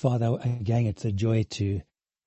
Father, again, it's a joy to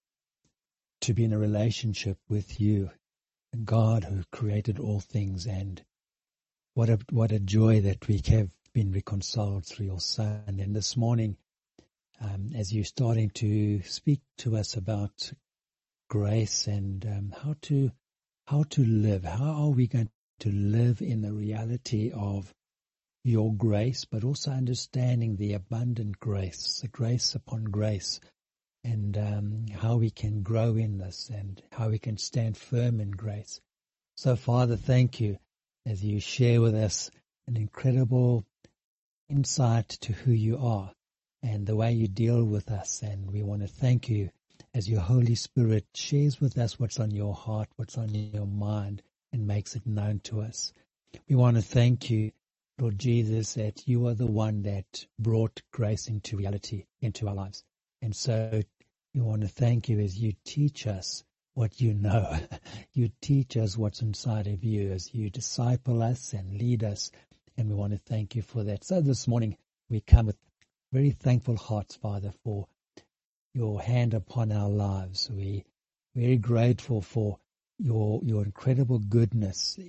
be in a relationship with you, God who created all things, and what a joy that we have been reconciled through your Son. And this morning, as you're starting to speak to us about grace and how to live, how are we going to live in the reality of your grace, but also understanding the abundant grace, the grace upon grace, and how we can grow in this and how we can stand firm in grace. So, Father, thank you as you share with us an incredible insight to who you are and the way you deal with us. And we want to thank you as your Holy Spirit shares with us what's on your heart, what's on your mind, and makes it known to us. We want to thank you, Lord Jesus, that you are the one that brought grace into reality, into our lives. And so we want to thank you as you teach us what you know. You teach us what's inside of you as you disciple us and lead us. And we want to thank you for that. So this morning we come with very thankful hearts, Father, for your hand upon our lives. We're very grateful for your incredible goodness,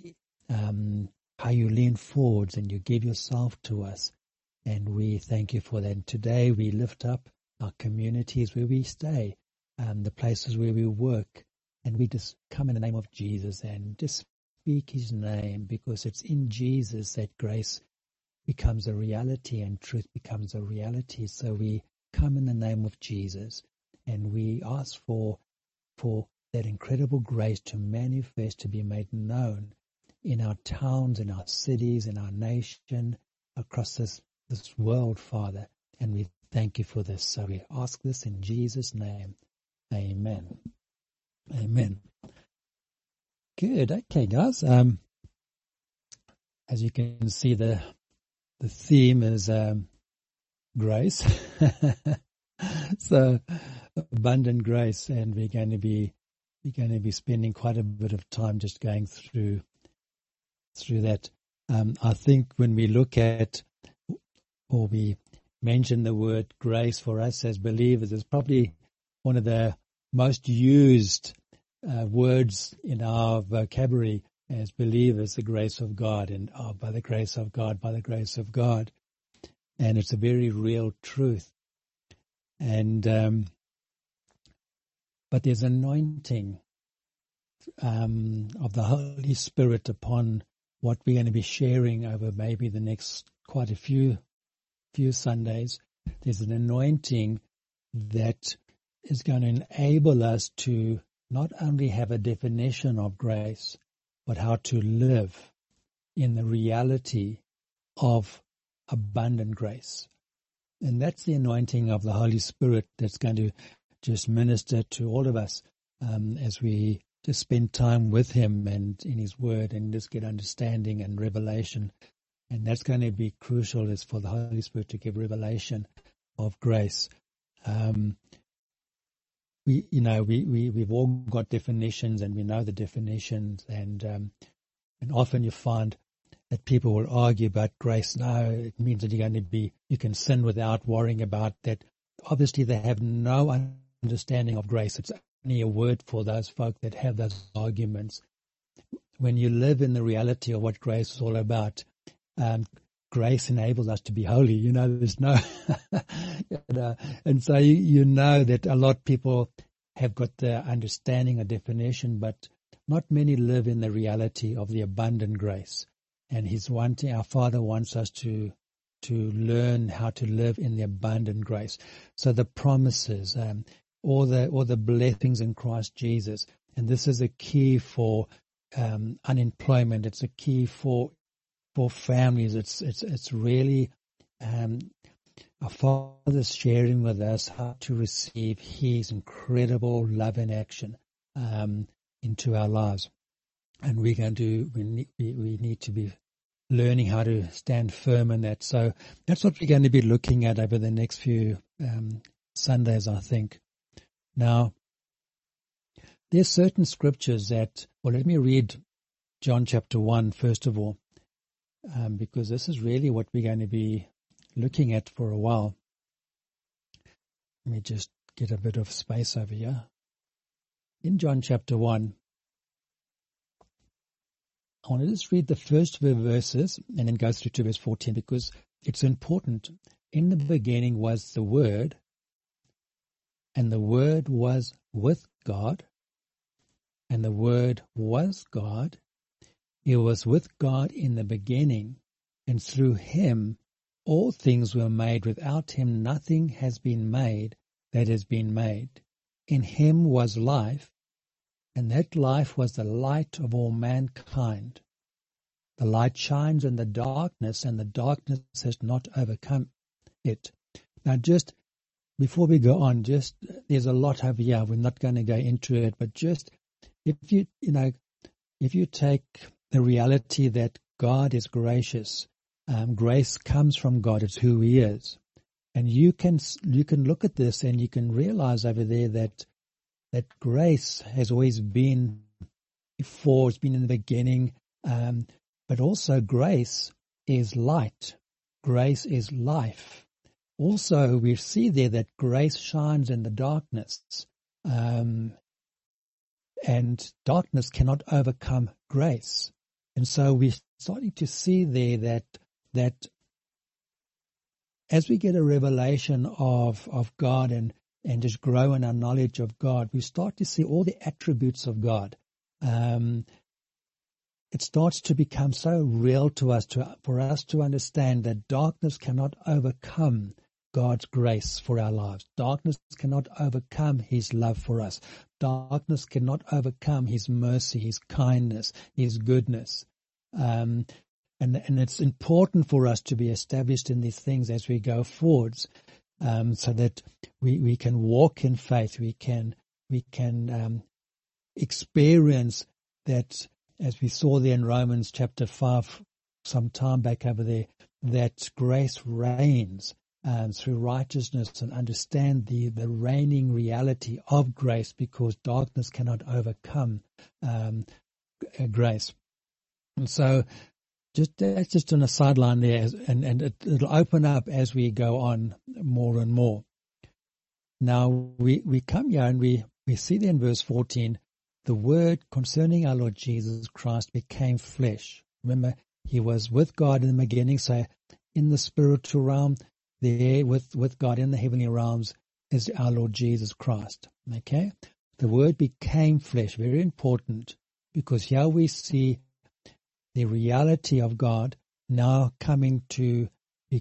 how you lean forwards and you give yourself to us. And we thank you for that. And today we lift up our communities where we stay, the places where we work, and we just come in the name of Jesus and just speak his name, because it's in Jesus that grace becomes a reality and truth becomes a reality. So we come in the name of Jesus and we ask for that incredible grace to manifest, to be made known in our towns, in our cities, in our nation, across this world, Father. And we thank you for this. So we ask this in Jesus' name. Amen. Amen. Good. Okay, guys. As you can see, the theme is grace. So abundant grace, and we're going to be spending quite a bit of time just going through that. I think when we look at, or we mention the word grace for us as believers, it's probably one of the most used words in our vocabulary as believers, the grace of God, and by the grace of God, by the grace of God. And it's a very real truth. And but there's anointing of the Holy Spirit upon what we're going to be sharing over maybe the next quite a few Sundays. There's an anointing that is going to enable us to not only have a definition of grace, but how to live in the reality of abundant grace. And that's the anointing of the Holy Spirit that's going to just minister to all of us as we just spend time with him and in his word and just get understanding and revelation. And that's going to be crucial, is for the Holy Spirit to give revelation of grace. We've all got definitions, and we know the definitions, and often you find that people will argue about grace. No, it means that you can sin without worrying about that. Obviously, they have no understanding of grace. It's only a word for those folk that have those arguments. When you live in the reality of what grace is all about, grace enables us to be holy. There's no, and so you know that a lot of people have got the understanding, a definition, but not many live in the reality of the abundant grace. And our Father wants us to learn how to live in the abundant grace. So the promises, all the blessings in Christ Jesus, and this is a key for unemployment. It's a key for families. It's really our Father's sharing with us how to receive his incredible love in action into our lives. And we need to be learning how to stand firm in that. So that's what we're going to be looking at over the next few Sundays, I think. Now, there's certain scriptures that, let me read John chapter 1 first of all, because this is really what we're going to be looking at for a while. Let me just get a bit of space over here. In John chapter 1, I want to just read the first few verses and then go through to verse 14 because it's important. In the beginning was the Word, and the Word was with God, and the Word was God. He was with God in the beginning, and through him all things were made. Without him nothing has been made that has been made. In him was life, and that life was the light of all mankind. The light shines in the darkness, and the darkness has not overcome it. Now, just before we go on, there's a lot over here. We're not going to go into it, but just if you take the reality that God is gracious, grace comes from God. It's who He is, and you can look at this and you can realize over there that grace has always been before. It's been in the beginning. But also grace is light. Grace is life. Also, we see there that grace shines in the darkness. And darkness cannot overcome grace. And so we're starting to see there that as we get a revelation of God and just grow in our knowledge of God, we start to see all the attributes of God. It starts to become so real to us, for us to understand that darkness cannot overcome God's grace for our lives. Darkness cannot overcome His love for us. Darkness cannot overcome His mercy, His kindness, His goodness. And it's important for us to be established in these things as we go forwards, so that we can walk in faith. We can experience that. As we saw there in Romans chapter 5 some time back over there, that grace reigns through righteousness, and understand the reigning reality of grace, because darkness cannot overcome grace. And so that's just on a sideline there, and it'll open up as we go on more and more. Now we come here and we see there in verse 14, the Word concerning our Lord Jesus Christ became flesh. Remember, He was with God in the beginning, so in the spiritual realm, there with God in the heavenly realms is our Lord Jesus Christ. Okay? The Word became flesh, very important, because here we see the reality of God now coming to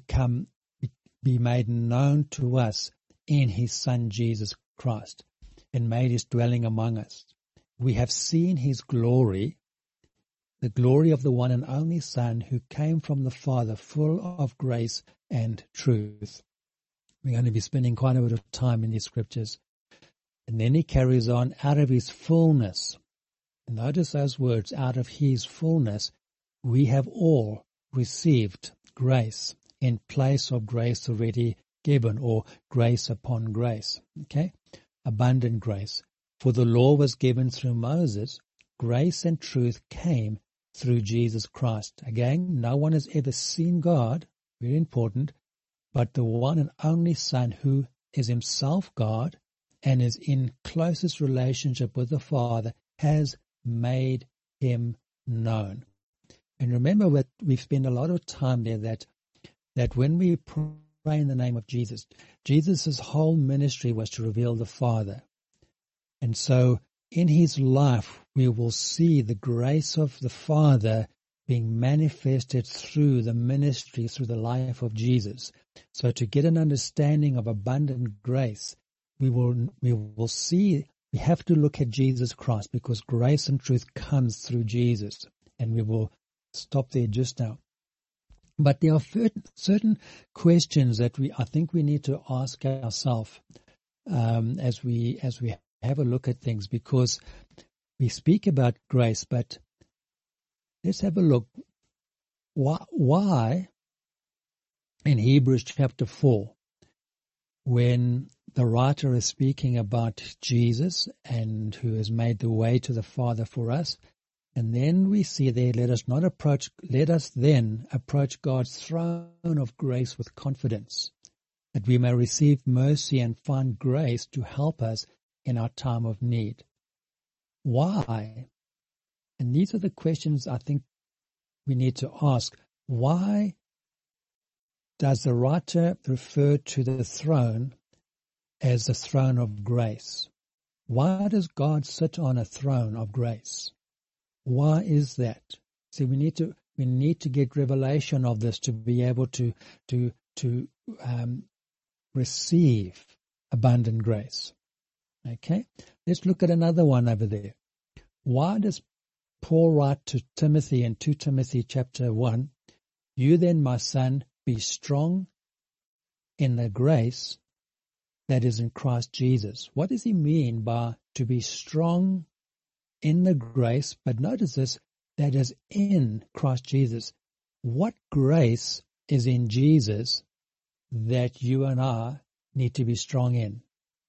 be made known to us in His Son Jesus Christ, and made His dwelling among us. We have seen His glory, the glory of the one and only Son who came from the Father, full of grace and truth. We're going to be spending quite a bit of time in these scriptures. And then he carries on, out of His fullness. Notice those words, out of His fullness, we have all received grace in place of grace already given, or grace upon grace. Okay? Abundant grace. For the law was given through Moses, grace and truth came through Jesus Christ. Again, no one has ever seen God, very important, but the one and only Son, who is Himself God and is in closest relationship with the Father, has made Him known. And remember that we've spent a lot of time there that when we pray in the name of Jesus, Jesus' whole ministry was to reveal the Father. And so in His life, we will see the grace of the Father being manifested through the ministry, through the life of Jesus. So to get an understanding of abundant grace, we will see, we have to look at Jesus Christ, because grace and truth comes through Jesus. And we will stop there just now. But there are certain questions that I think we need to ask ourselves as we have a look at things, because we speak about grace, but let's have a look. Why in Hebrews chapter 4, when the writer is speaking about Jesus and who has made the way to the Father for us, and then we see there, let us then approach God's throne of grace with confidence. that we may receive mercy and find grace to help us in our time of need. Why? And these are the questions I think we need to ask. Why does the writer refer to the throne as the throne of grace? Why does God sit on a throne of grace? Why is that? See, we need to get revelation of this to be able to receive abundant grace. Okay, let's look at another one over there. Why does Paul write to Timothy in 2 Timothy chapter 1, "You then, my son, be strong in the grace that is in Christ Jesus"? What does he mean by to be strong in the grace? But notice this, that is in Christ Jesus. What grace is in Jesus that you and I need to be strong in?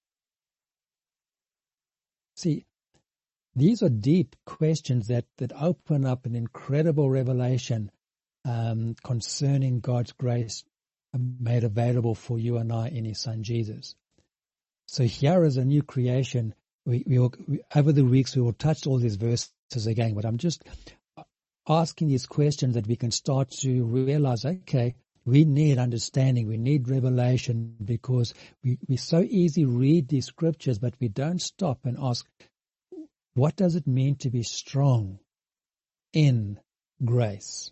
See, these are deep questions that open up an incredible revelation concerning God's grace made available for you and I in His Son Jesus. So here is a new creation. We over the weeks we will touch all these verses again, but I'm just asking these questions that we can start to realize, okay, we need understanding, we need revelation, because we so easily read these scriptures, but we don't stop and ask, what does it mean to be strong in grace?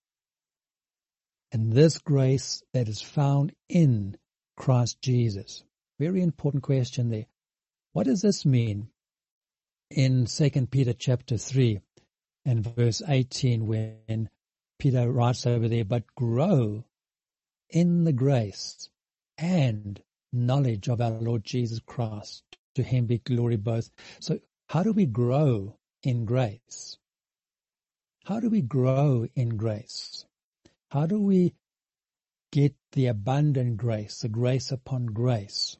And this grace that is found in Christ Jesus. Very important question there. What does this mean? In 2 Peter chapter 3 and verse 18, when Peter writes over there, "But grow in the grace and knowledge of our Lord Jesus Christ. To Him be glory both." So how do we grow in grace? How do we grow in grace? How do we get the abundant grace, the grace upon grace?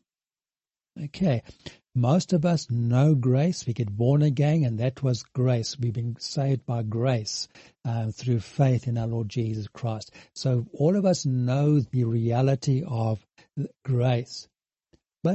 Okay, most of us know grace. We get born again, and that was grace. We've been saved by grace through faith in our Lord Jesus Christ. So all of us know the reality of grace. But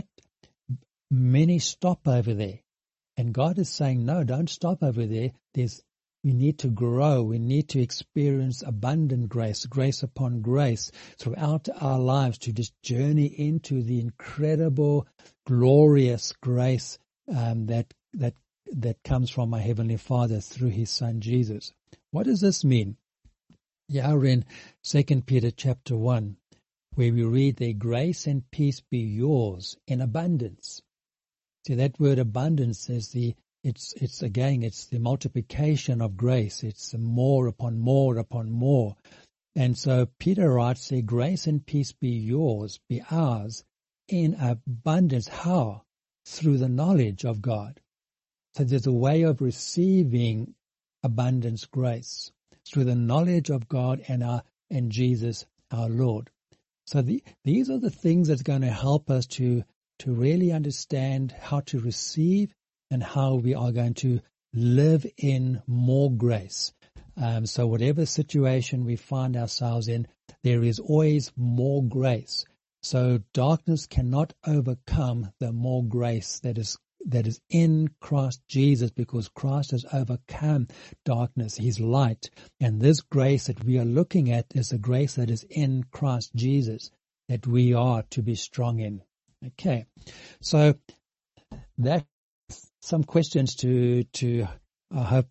many stop over there. And God is saying, no, don't stop over there. We need to grow. We need to experience abundant grace, grace upon grace throughout our lives, to just journey into the incredible, glorious grace that comes from our Heavenly Father through His Son Jesus. What does this mean? Yeah, we're in 2 Peter chapter 1, where we read there, "Grace and peace be yours in abundance." See, that word abundance is it's the multiplication of grace. It's more upon more upon more. And so Peter writes there, "Grace and peace be yours, be ours in abundance." How? Through the knowledge of God. So there's a way of receiving abundance grace through the knowledge of God and Jesus our Lord. So these are the things that's going to help us to really understand how to receive and how we are going to live in more grace. So whatever situation we find ourselves in, there is always more grace. So darkness cannot overcome the more grace that is in Christ Jesus, because Christ has overcome darkness, His light. And this grace that we are looking at is the grace that is in Christ Jesus, that we are to be strong in. Okay, so that's some questions to I hope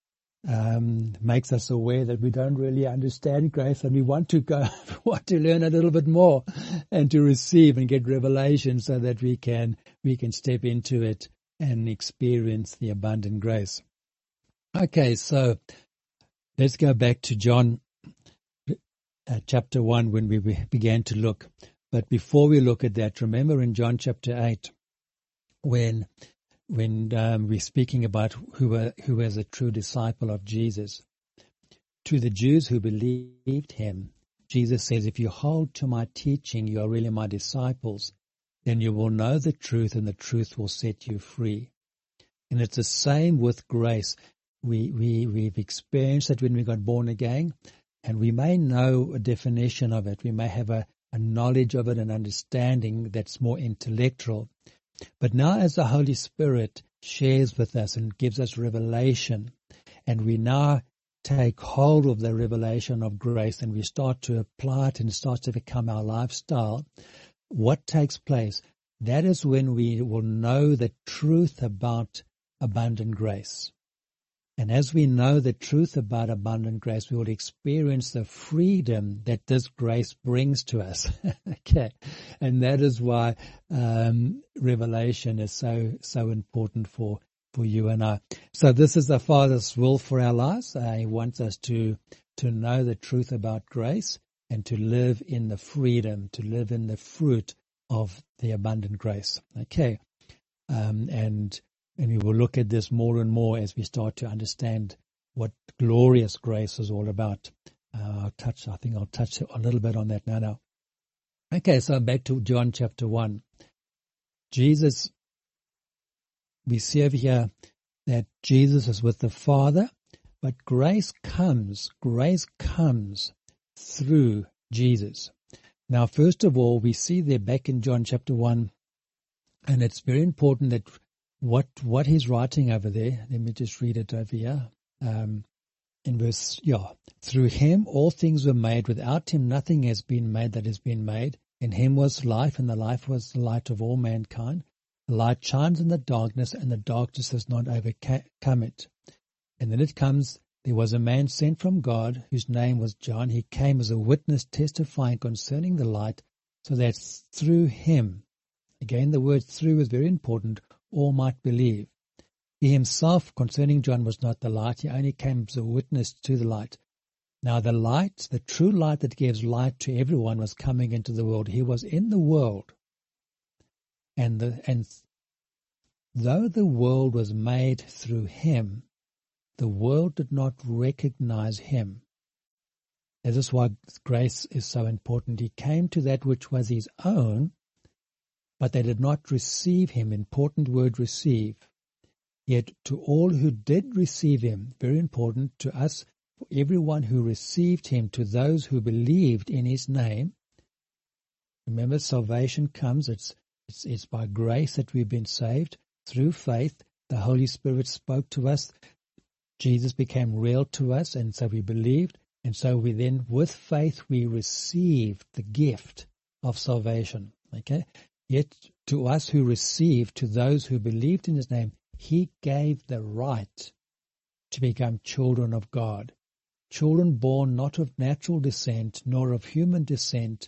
makes us aware that we don't really understand grace, and we want to learn a little bit more and to receive and get revelation so that we can step into it and experience the abundant grace. Okay, so let's go back to John chapter 1 when we began to look. But before we look at that, remember in John chapter 8 when we're speaking about who is a true disciple of Jesus. To the Jews who believed Him, Jesus says, "If you hold to my teaching, you are really my disciples. Then you will know the truth, and the truth will set you free." And it's the same with grace. We've experienced it when we got born again, and we may know a definition of it. We may have a knowledge of it, an understanding that's more intellectual. But now as the Holy Spirit shares with us and gives us revelation, and we now take hold of the revelation of grace and we start to apply it and it starts to become our lifestyle, what takes place? That is when we will know the truth about abundant grace. And as we know the truth about abundant grace, we will experience the freedom that this grace brings to us. Okay. And that is why revelation is so important for you and I. So this is the Father's will for our lives. He wants us to know the truth about grace and to live in the freedom, to live in the fruit of the abundant grace. Okay. And we will look at this more and more as we start to understand what glorious grace is all about. I think I'll touch a little bit on that now. Okay, so back to John chapter 1. Jesus, we see over here that Jesus is with the Father, but grace comes through Jesus. Now, first of all, we see there back in John chapter 1, and it's very important that what he's writing over there, let me just read it over here. In verse, through him all things were made. Without him nothing has been made that has been made. In him was life, and the life was the light of all mankind. The light shines in the darkness, and the darkness has not overcome it. And then it comes, there was a man sent from God, whose name was John. He came as a witness testifying concerning the light, so that through him, again the word through is very important, all might believe. He himself, concerning John, was not the light. He only came as a witness to the light. Now the light, the true light that gives light to everyone, was coming into the world. He was in the world. And though the world was made through him, the world did not recognize him. That is why grace is so important. He came to that which was his own, but they did not receive him. Important word, receive. Yet to all who did receive him, very important, to us, for everyone who received him, to those who believed in his name. Remember, salvation comes, it's by grace that we've been saved. Through faith, the Holy Spirit spoke to us. Jesus became real to us, and so we believed. And so we then, with faith, we received the gift of salvation. Okay? Yet to us who received, to those who believed in his name, he gave the right to become children of God. Children born not of natural descent, nor of human decision,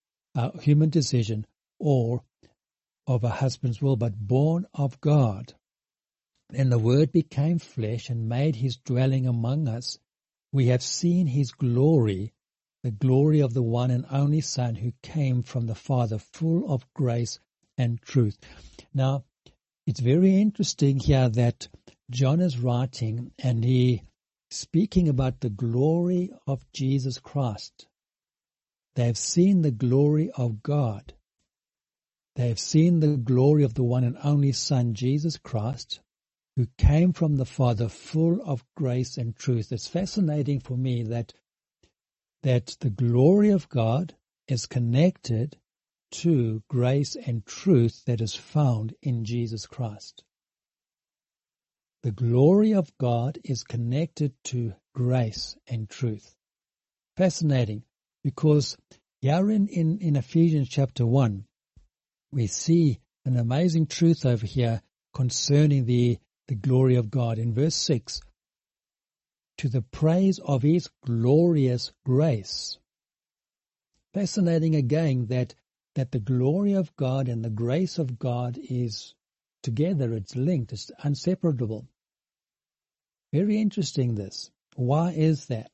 or of a husband's will, but born of God. And the Word became flesh and made his dwelling among us. We have seen his glory, the glory of the one and only Son who came from the Father, full of grace and truth. Now, it's very interesting here that John is writing and he speaking about the glory of Jesus Christ. They have seen the glory of God. They have seen the glory of the one and only Son, Jesus Christ, who came from the Father, full of grace and truth. It's fascinating for me that the glory of God is connected to grace and truth that is found in Jesus Christ. The glory of God is connected to grace and truth. Fascinating, because here in Ephesians chapter 1, we see an amazing truth over here concerning the glory of God. In verse 6, to the praise of his glorious grace. Fascinating again that the glory of God and the grace of God is together, it's linked, it's inseparable. Very interesting this. Why is that?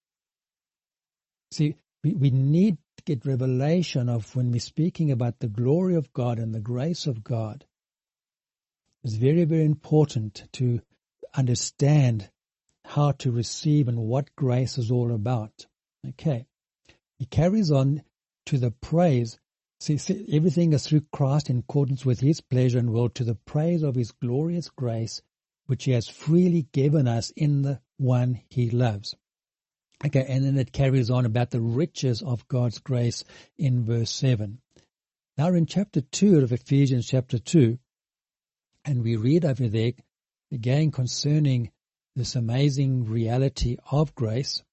See, we need to get revelation of when we're speaking about the glory of God and the grace of God. It's very, very important to understand how to receive and what grace is all about. Okay. He carries on to the praise. See, everything is through Christ in accordance with his pleasure and will, to the praise of his glorious grace, which he has freely given us in the one he loves. Okay, and then it carries on about the riches of God's grace in verse 7. Now in chapter 2 of Ephesians chapter 2, and we read over there again concerning this amazing reality of grace,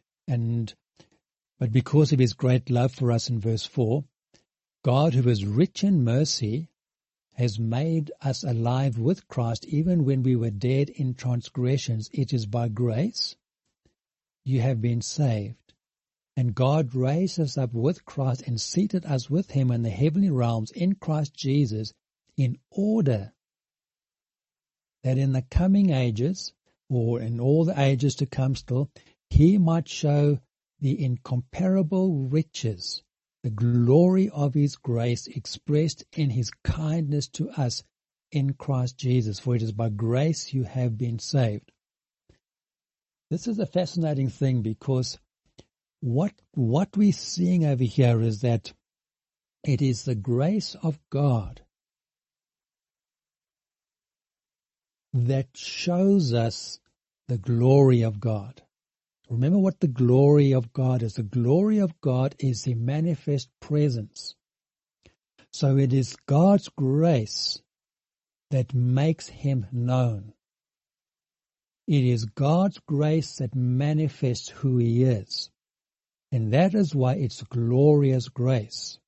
but because of his great love for us in verse 4, God, who is rich in mercy, has made us alive with Christ even when we were dead in transgressions. It is by grace you have been saved. And God raised us up with Christ and seated us with him in the heavenly realms in Christ Jesus, in order that in the coming ages, or in all the ages to come still, he might show the incomparable riches, the glory of his grace expressed in his kindness to us in Christ Jesus. For it is by grace you have been saved. This is a fascinating thing, because what we're seeing over here is that it is the grace of God that shows us the glory of God. Remember what the glory of God is. The glory of God is the manifest presence. So it is God's grace that makes him known. It is God's grace that manifests who he is. And that is why it's glorious grace.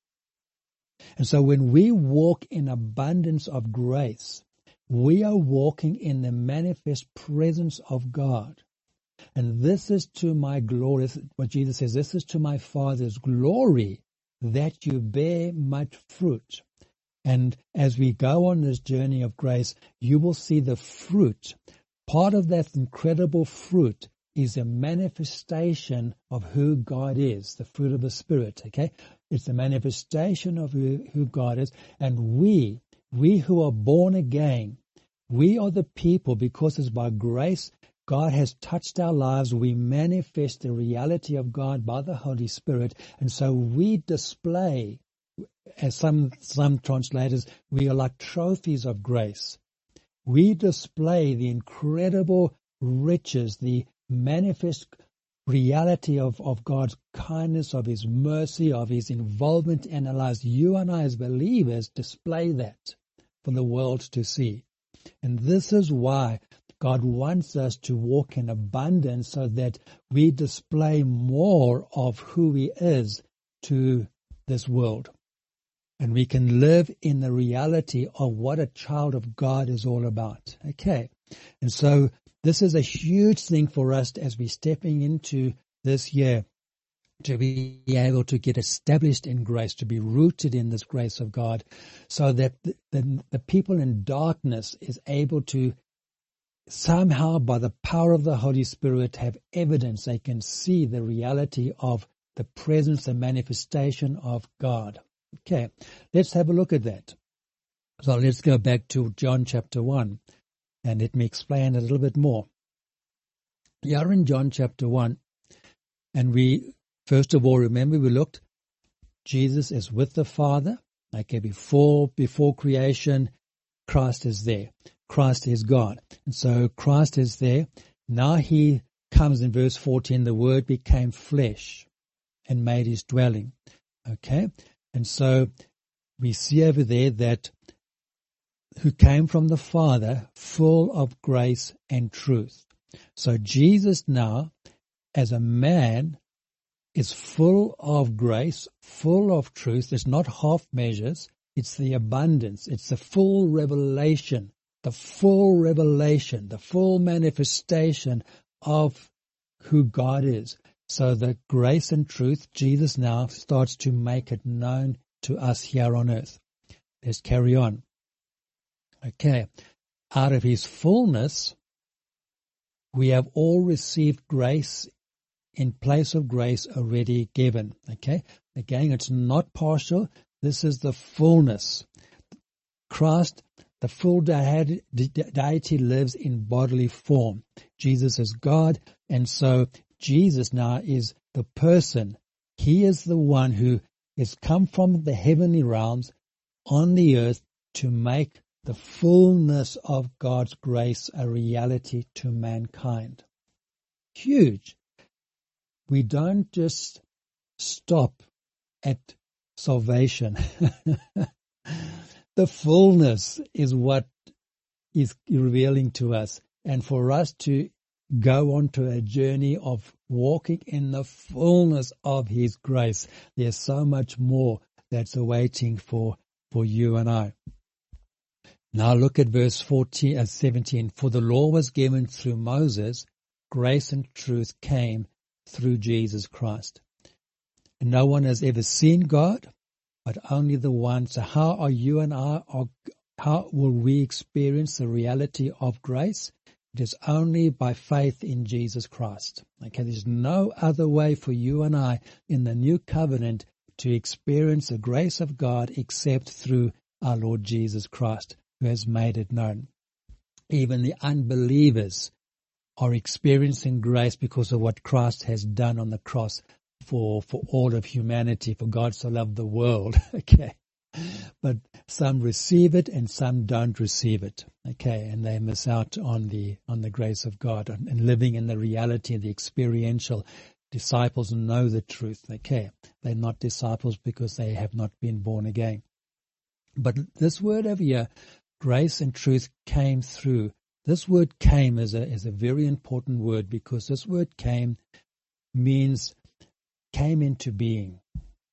And so when we walk in abundance of grace, we are walking in the manifest presence of God. And this is to my glory, what Jesus says, this is to my Father's glory, that you bear much fruit. And as we go on this journey of grace, you will see the fruit. Part of that incredible fruit is a manifestation of who God is, the fruit of the Spirit, okay? It's the manifestation of who God is. And we who are born again, we are the people, because it's by grace God has touched our lives. We manifest the reality of God by the Holy Spirit. And so we display, as some translators, we are like trophies of grace. We display the incredible riches, the manifest reality of God's kindness, of his mercy, of his involvement in our lives. You and I as believers display that for the world to see. And this is why God wants us to walk in abundance, so that we display more of who he is to this world. And we can live in the reality of what a child of God is all about. Okay. And so this is a huge thing for us as we're stepping into this year, to be able to get established in grace, to be rooted in this grace of God, so that the people in darkness is able to somehow, by the power of the Holy Spirit, have evidence. They can see the reality of the presence and manifestation of God. Okay, let's have a look at that. So let's go back to John chapter 1, and let me explain a little bit more. Here in John chapter 1, and we, first of all, remember we looked, Jesus is with the Father. Okay, before creation, Christ is there. Christ is God. And so Christ is there. Now he comes in verse 14, the Word became flesh and made his dwelling. Okay? And so we see over there that who came from the Father, full of grace and truth. So Jesus now, as a man, is full of grace, full of truth. It's not half measures. It's the abundance. It's the full revelation, the full manifestation of who God is. So the grace and truth, Jesus now starts to make it known to us here on earth. Let's carry on. Okay. Out of his fullness, we have all received grace in place of grace already given. Okay. Again, it's not partial. This is the fullness. Christ, the full deity, lives in bodily form. Jesus is God, and so Jesus now is the person. He is the one who has come from the heavenly realms on the earth to make the fullness of God's grace a reality to mankind. Huge. we don't just stop at salvation. The fullness is what is revealing to us. And for us to go on to a journey of walking in the fullness of His grace, there's so much more that's awaiting for you and I. Now look at verse 17. For the law was given through Moses, grace and truth came through Jesus Christ. And no one has ever seen God, but only the one. So how are you and I, how will we experience the reality of grace? It is only by faith in Jesus Christ. Okay, there's no other way for you and I in the new covenant to experience the grace of God except through our Lord Jesus Christ, who has made it known. Even the unbelievers are experiencing grace because of what Christ has done on the cross for all of humanity, for God so loved the world. Okay. But some receive it and some don't receive it. Okay, and they miss out on the grace of God and living in the reality of the experiential. Disciples know the truth. Okay, they're not disciples because they have not been born again. But this word over here, grace and truth, came through. This word came is a very important word, because this word came means came into being.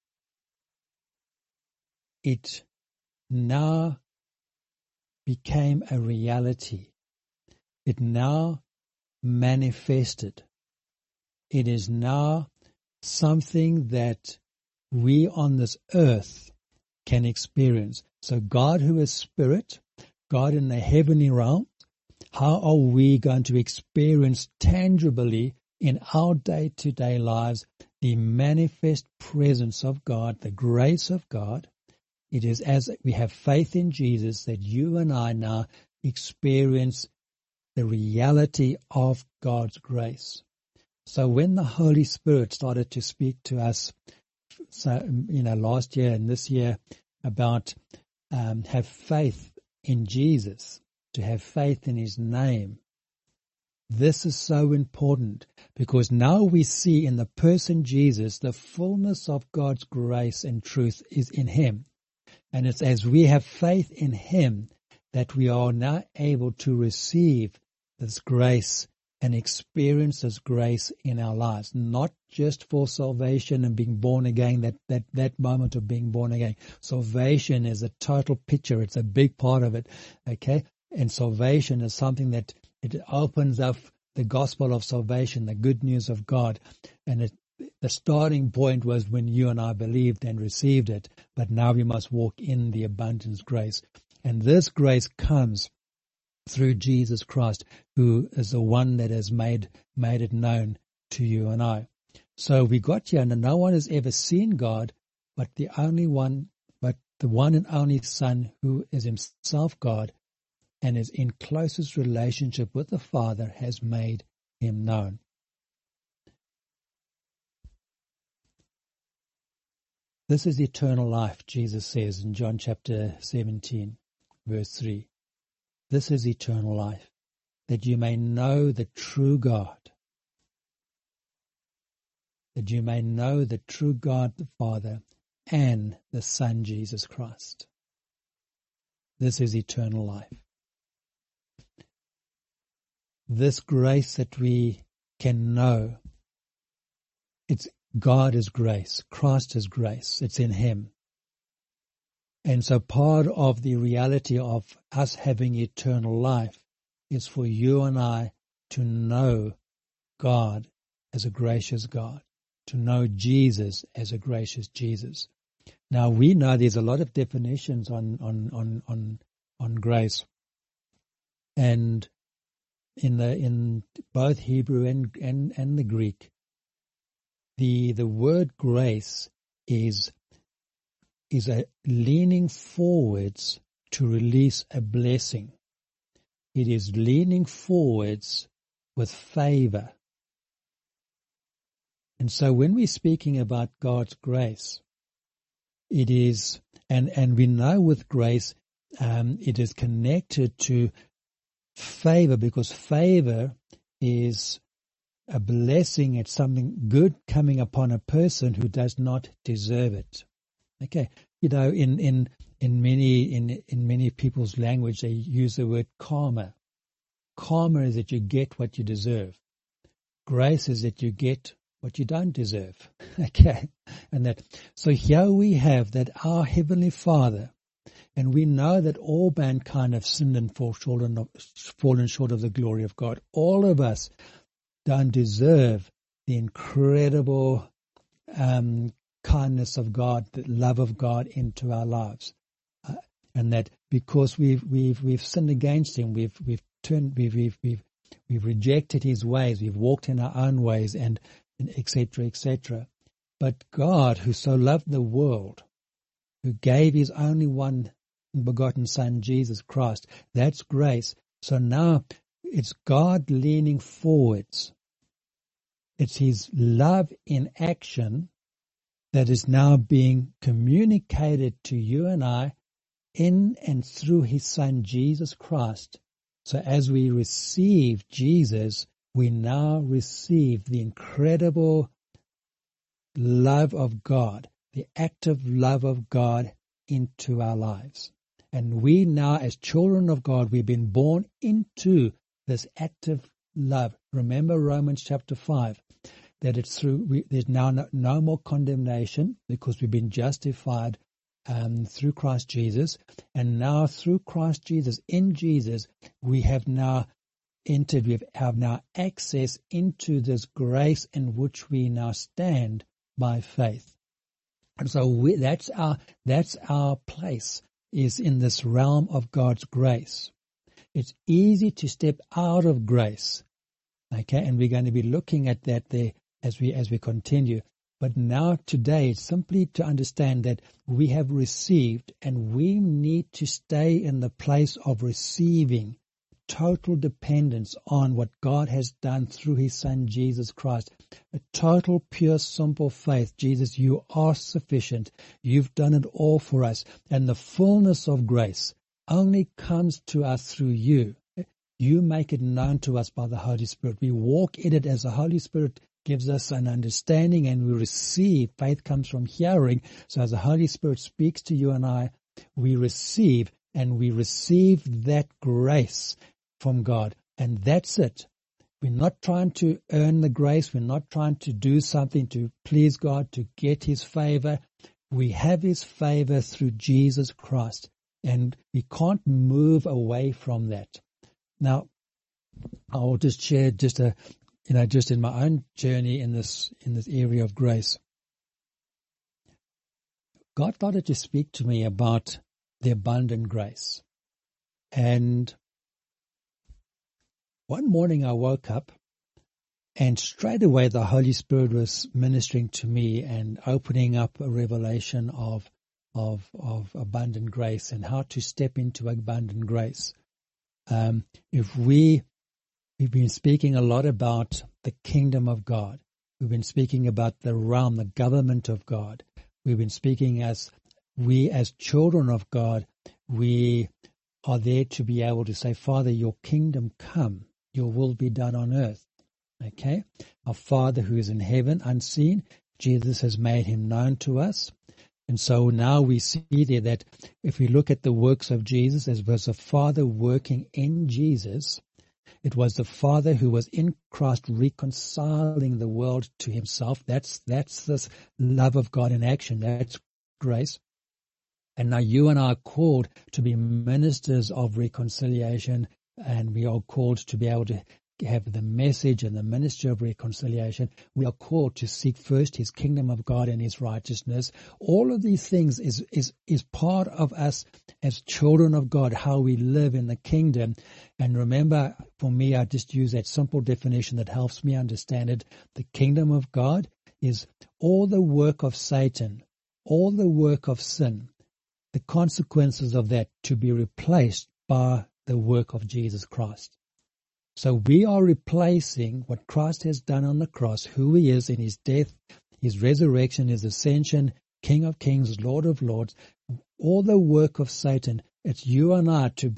It now became a reality. It now manifested. It is now something that we on this earth can experience. So God, who is spirit, God in the heavenly realm, how are we going to experience tangibly in our day-to-day lives the manifest presence of God, the grace of God? It is as we have faith in Jesus that you and I now experience the reality of God's grace. So when the Holy Spirit started to speak to us, last year and this year about have faith in Jesus, to have faith in His name, this is so important, because now we see in the person Jesus the fullness of God's grace and truth is in Him. And it's as we have faith in Him that we are now able to receive this grace and experience this grace in our lives, not just for salvation and being born again, that moment of being born again. Salvation is a total picture. It's a big part of it, okay? And salvation is something that it opens up the gospel of salvation, the good news of God. And the starting point was when you and I believed and received it, but now we must walk in the abundant grace. And this grace comes through Jesus Christ, who is the one that has made it known to you and I. So we got here, and no one has ever seen God, but the one and only Son, who is Himself God and is in closest relationship with the Father, has made Him known. This is eternal life, Jesus says in John chapter 17, verse 3. This is eternal life, that you may know the true God, that you may know the true God the Father and the Son Jesus Christ. This is eternal life. This grace that we can know, God is grace, Christ is grace, it's in Him. And so part of the reality of us having eternal life is for you and I to know God as a gracious God, to know Jesus as a gracious Jesus. Now we know there's a lot of definitions on grace, and in both Hebrew and the Greek, the word grace is a leaning forwards to release a blessing. It is leaning forwards with favor. And so when we're speaking about God's grace, it is, and we know with grace, it is connected to favor, because favor is a blessing, it's something good coming upon a person who does not deserve it. Okay, in many people's language, they use the word karma. Karma is that you get what you deserve. Grace is that you get what you don't deserve. Okay, so here we have that our Heavenly Father, and we know that all mankind have sinned and fallen short of the glory of God. All of us don't deserve the incredible kindness of God, the love of God into our lives, and that because we've sinned against Him, we've rejected His ways, we've walked in our own ways, and etc., etc. But God, who so loved the world, who gave His only one begotten Son, Jesus Christ, that's grace. So now it's God leaning forwards. It's His love in action that is now being communicated to you and I in and through His Son, Jesus Christ. So as we receive Jesus, we now receive the incredible love of God, the active love of God into our lives. And we now, as children of God, we've been born into this active love. Remember Romans chapter 5, that it's there's now no more condemnation because we've been justified through Christ Jesus. And now through Christ Jesus, in Jesus, we have now entered, we have now access into this grace in which we now stand by faith. And so that's our place, is in this realm of God's grace. It's easy to step out of grace, okay, and we're going to be looking at that there as we continue. But now today, it's simply to understand that we have received, and we need to stay in the place of receiving total dependence on what God has done through His Son, Jesus Christ. A total, pure, simple faith. Jesus, you are sufficient. You've done it all for us. And the fullness of grace only comes to us through you. You make it known to us by the Holy Spirit. We walk in it as the Holy Spirit gives us an understanding, and we receive. Faith comes from hearing. So as the Holy Spirit speaks to you and I, we receive, and we receive that grace from God. And that's it. We're not trying to earn the grace. We're not trying to do something to please God, to get His favor. We have His favor through Jesus Christ, and we can't move away from that. Now, I'll just share just in my own journey in this area of grace. God started to speak to me about the abundant grace. And one morning I woke up, and straight away the Holy Spirit was ministering to me and opening up a revelation of abundant grace and how to step into abundant grace. We've been speaking a lot about the kingdom of God. We've been speaking about the realm, the government of God. We've been speaking as children of God, we are there to be able to say, Father, your kingdom come, your will be done on earth. Okay? Our Father who is in heaven, unseen, Jesus has made Him known to us. And so now we see there that if we look at the works of Jesus, as was the Father working in Jesus, it was the Father who was in Christ reconciling the world to Himself. That's this love of God in action. That's grace. And now you and I are called to be ministers of reconciliation, and we are called to be able to have the message and the ministry of reconciliation. We are called to seek first His kingdom of God and His righteousness. All of these things is part of us as children of God, how we live in the kingdom. And remember, for me, I just use that simple definition that helps me understand it. The kingdom of God is all the work of Satan, all the work of sin, the consequences of that to be replaced by the work of Jesus Christ. So we are replacing what Christ has done on the cross, who He is in His death, His resurrection, His ascension, King of kings, Lord of lords, all the work of Satan. It's you and I to be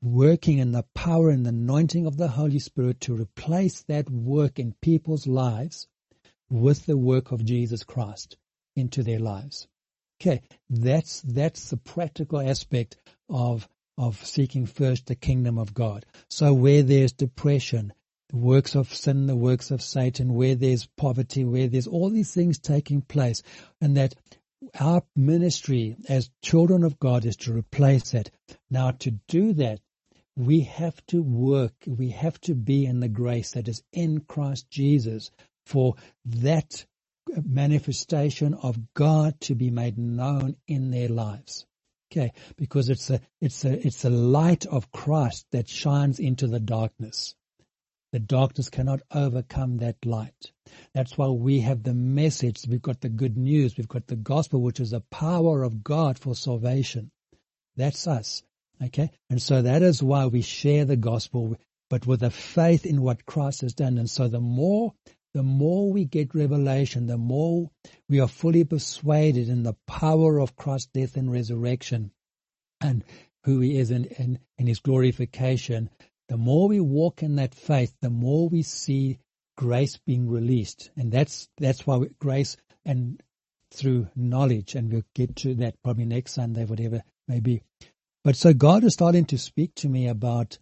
working in the power and anointing of the Holy Spirit to replace that work in people's lives with the work of Jesus Christ into their lives. Okay, that's the practical aspect of seeking first the kingdom of God. So where there's depression, the works of sin, the works of Satan, where there's poverty, where there's all these things taking place, and that our ministry as children of God is to replace that. Now, to do that, we have to work, we have to be in the grace that is in Christ Jesus for that manifestation of God to be made known in their lives. Okay, because it's the light of Christ that shines into the darkness. The darkness cannot overcome that light. That's why we have the message. We've got the good news. We've got the gospel, which is the power of God for salvation. That's us. Okay? And so that is why we share the gospel, but with a faith in what Christ has done. And so the more we get revelation, the more we are fully persuaded in the power of Christ's death and resurrection and who he is in his glorification, the more we walk in that faith, the more we see grace being released. And that's why grace and through knowledge, and we'll get to that probably next Sunday, whatever it may be. But so God is starting to speak to me about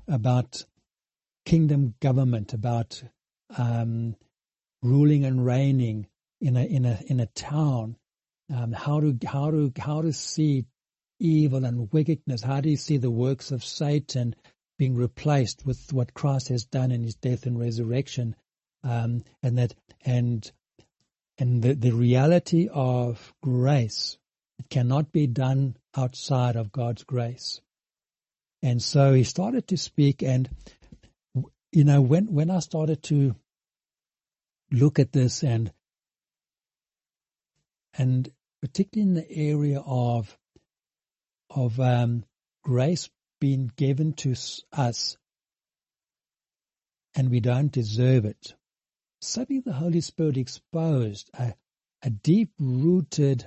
kingdom government, about ruling and reigning in a town. How to see evil and wickedness. How do you see the works of Satan being replaced with what Christ has done in his death and resurrection, and the reality of grace? It cannot be done outside of God's grace. And so he started to speak, and when I started to look at this, and particularly in the area of grace being given to us, and we don't deserve it, suddenly the Holy Spirit exposed a deep-rooted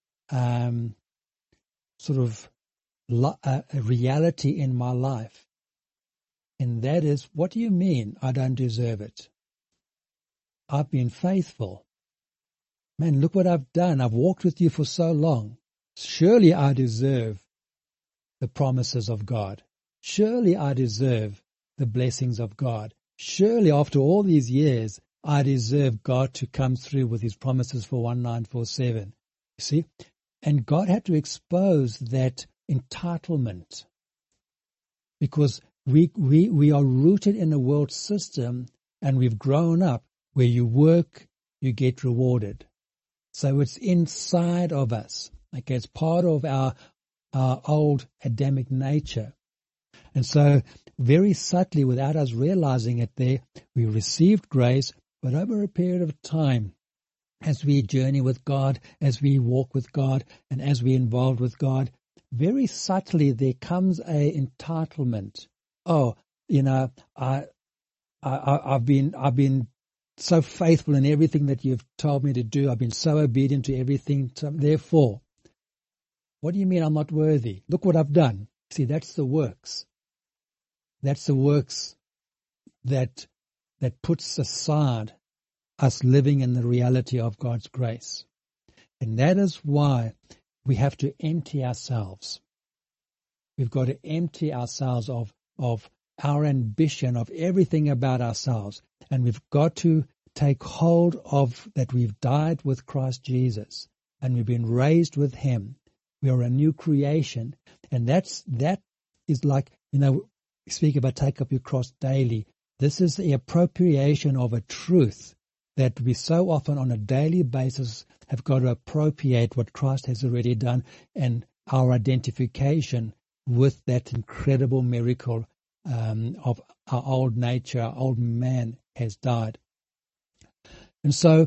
sort of a reality in my life. And that is, what do you mean I don't deserve it? I've been faithful. Man, look what I've done. I've walked with you for so long. Surely I deserve the promises of God. Surely I deserve the blessings of God. Surely after all these years, I deserve God to come through with his promises for 1947. You see? And God had to expose that entitlement, because we are rooted in a world system, and we've grown up where you work, you get rewarded. So it's inside of us. Okay, it's part of our old Adamic nature. And so very subtly, without us realizing it there, we received grace, but over a period of time, as we journey with God, as we walk with God, and as we involved with God, very subtly there comes a entitlement. Oh, I've been so faithful in everything that you've told me to do. I've been so obedient to everything. So therefore, what do you mean I'm not worthy? Look what I've done. See, that's the works. That's the works that puts aside us living in the reality of God's grace. And that is why we have to empty ourselves. We've got to empty ourselves of our ambition, of everything about ourselves. And we've got to take hold of that we've died with Christ Jesus and we've been raised with him. We are a new creation. And that is like, we speak about take up your cross daily. This is the appropriation of a truth that we so often on a daily basis have got to appropriate what Christ has already done, and our identification with that incredible miracle of our old nature, our old man has died. And so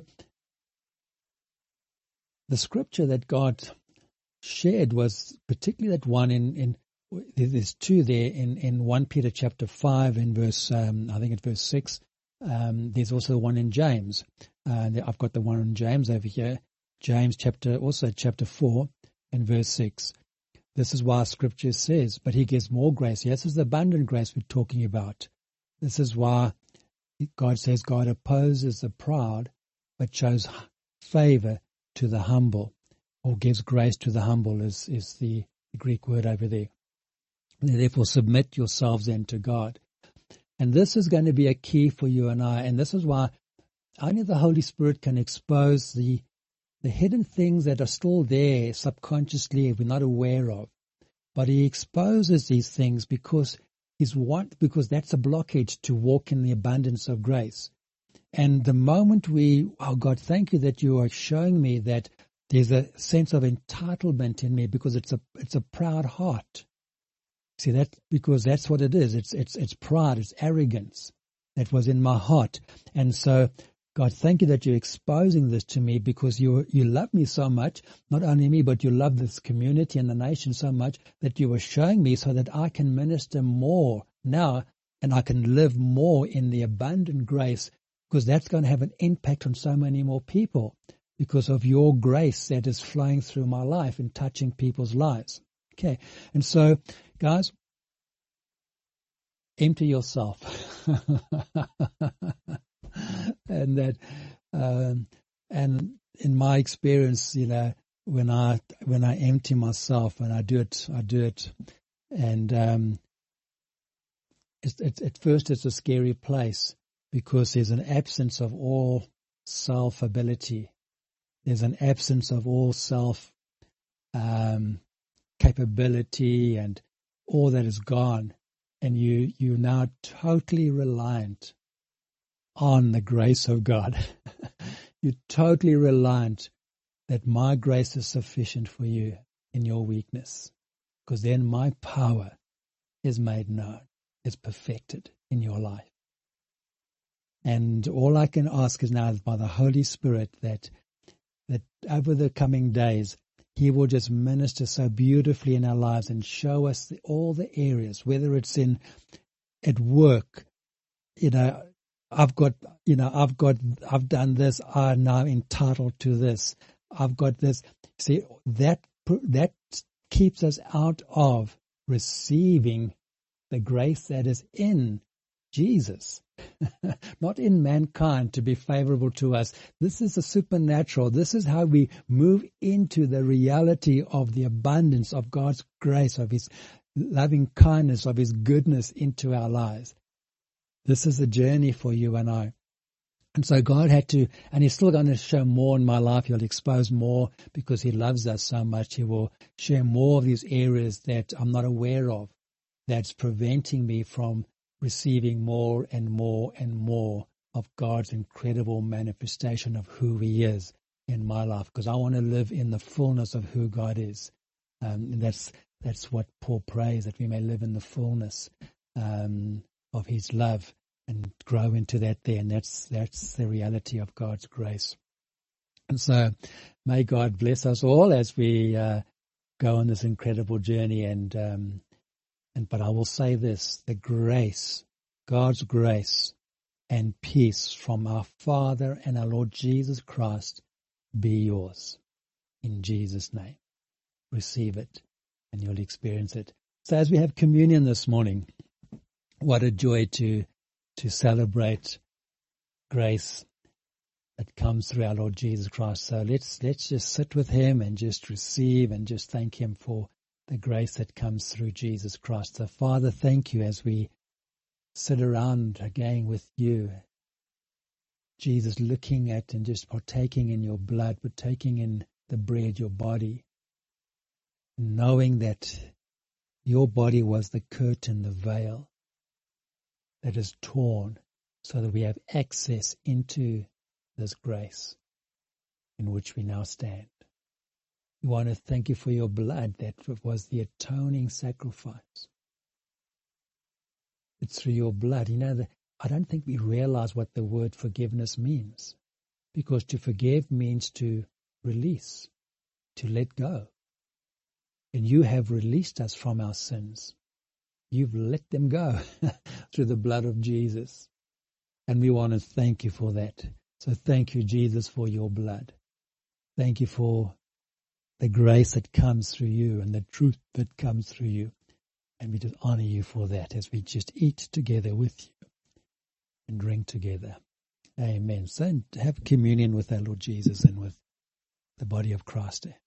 the scripture that God shared was particularly that one in there's two there in 1 Peter chapter 5 in verse, I think it's verse 6. There's also one in James. I've got the one in James over here. James chapter 4 and verse 6. This is why Scripture says, but he gives more grace. Yes, it's abundant grace we're talking about. This is why God says God opposes the proud, but shows favor to the humble, or gives grace to the humble is the Greek word over there. Therefore, submit yourselves then to God. And this is going to be a key for you and I, and this is why only the Holy Spirit can expose the hidden things that are still there subconsciously we're not aware of. But he exposes these things because because that's a blockage to walk in the abundance of grace. And the moment God, thank you that you are showing me that there's a sense of entitlement in me because it's a proud heart. See that, because that's what it is. It's pride, it's arrogance that was in my heart. And so, God, thank you that you're exposing this to me because you love me so much, not only me, but you love this community and the nation so much that you are showing me so that I can minister more now and I can live more in the abundant grace, because that's going to have an impact on so many more people because of your grace that is flowing through my life and touching people's lives. Okay, and so, guys, empty yourself. And that, and in my experience, when I empty myself and I do it, and at first it's a scary place because there's an absence of all self ability. There's an absence of all self capability, and all that is gone, and you're now totally reliant on the grace of God. You're totally reliant that my grace is sufficient for you in your weakness, because then my power is made known, is perfected in your life. And all I can ask is now by the Holy Spirit that over the coming days, He will just minister so beautifully in our lives and show us all the areas, whether it's at work, I've done this, I'm now entitled to this. I've got this. See, that keeps us out of receiving the grace that is in Jesus, not in mankind to be favorable to us. This is the supernatural. This is how we move into the reality of the abundance of God's grace, of His loving kindness, of His goodness into our lives. This is a journey for you and I. And so God had to, and He's still going to show more in my life. He'll expose more because He loves us so much. He will share more of these areas that I'm not aware of, that's preventing me from receiving more and more and more of God's incredible manifestation of who He is in my life, because I want to live in the fullness of who God is. And that's what Paul prays, that we may live in the fullness of His love and grow into that there. And that's the reality of God's grace. And so may God bless us all as we go on this incredible journey. But I will say this, the grace, God's grace and peace from our Father and our Lord Jesus Christ be yours. In Jesus' name. Receive it and you'll experience it. So as we have communion this morning, what a joy to celebrate grace that comes through our Lord Jesus Christ. So let's just sit with Him and just receive and just thank Him for the grace that comes through Jesus Christ. So Father, thank you as we sit around again with you, Jesus, looking at and just partaking in your blood, partaking in the bread, your body, knowing that your body was the curtain, the veil that is torn so that we have access into this grace in which we now stand. We want to thank you for your blood that was the atoning sacrifice. It's through your blood. I don't think we realize what the word forgiveness means, because to forgive means to release, to let go. And you have released us from our sins. You've let them go through the blood of Jesus. And we want to thank you for that. So thank you, Jesus, for your blood. Thank you for the grace that comes through you and the truth that comes through you. And we just honor you for that as we just eat together with you and drink together. Amen. So have communion with our Lord Jesus and with the body of Christ.